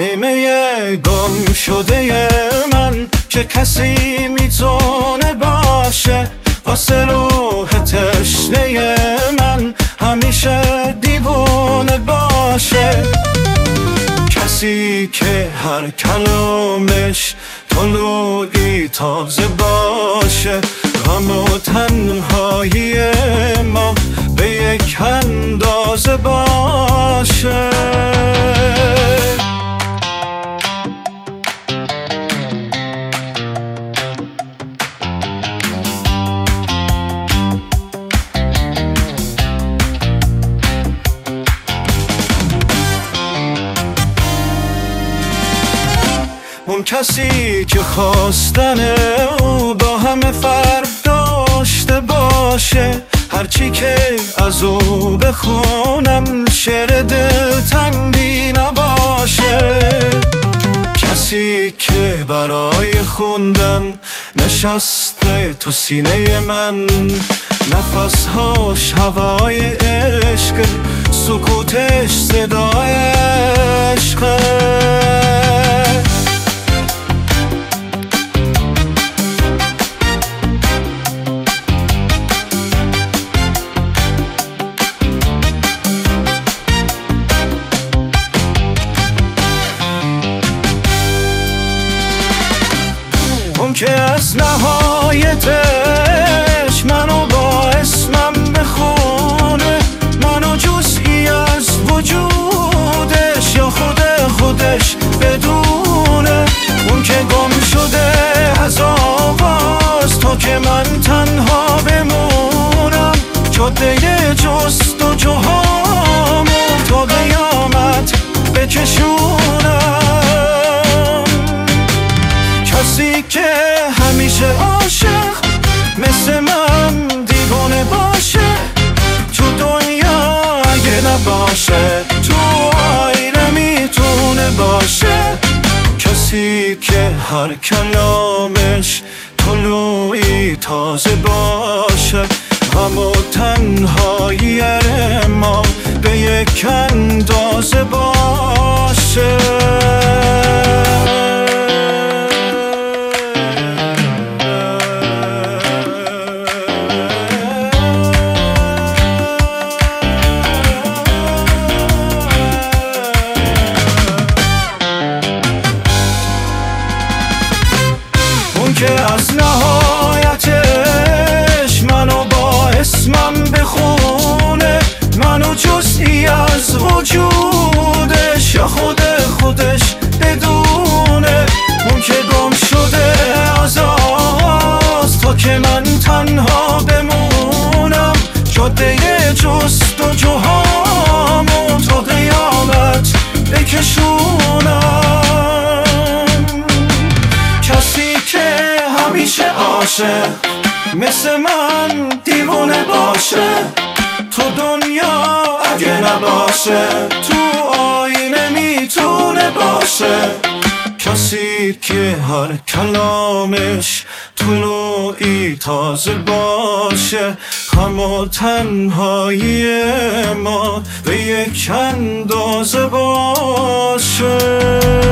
نیمه گم شده من که کسی میتونه باشه واسه روح تشنه من همیشه دیوونه باشه. کسی که هر کلامش طلوعی تازه باشه، غم و تنهایی ما به یک اندازه باشه. اون کسی که خواستن او با همه فرق داشته باشه، هرچی که از او بخونم شعر دلتنگی نباشه. کسی که برای خوندن نشسته تو سینه من، نفسهاش هوای عشق، سکوتش صدای عشقه. اون که از نهایتش منو با اسمم بخونه، منو جزئی از وجودش یا خودش بدونه. اون که گم شده از آغاز تا که من تنها بمونم، جاده جستجوهامو تا قیامت بکشونم. کسی که همیشه عاشق مثل من دیوانه باشه، تو دنیا اگه نباشه تو آینه میتونه باشه. کسی که هر کلامش طلوعی تازه باشه، غم و تنهایی ما به یک اندازه باشه. که از نهایتش منو با اسمم بخونه، منو جزئی از وجودش یا خودش بدونه. اون که گم شده از آغاز تا که من تنها بمونم، جاده جستجوهامو تا قیامت بکشونم. کسی که همیشه عاشق مثل من دیوانه باشه، تو دنیا اگه نباشه تو آینه میتونه باشه. کسی که هر کلامش طلوعی تازه باشه، غم و تنهایی ما به یک اندازه باشه.